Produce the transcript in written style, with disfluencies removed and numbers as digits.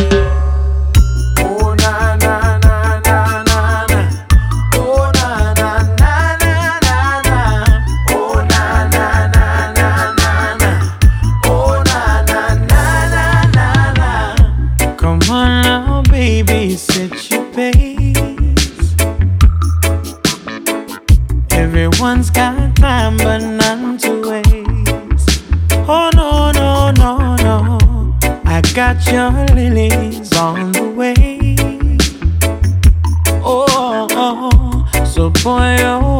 Oh na na na na na na. Oh na na na na na na. Oh na na na na na na. Oh na na na na na na. Come on now, baby, set your pace. Everyone's got time, but none to waste. Oh no no no no. I got your lilies on the way. Oh, oh, oh. So boy, oh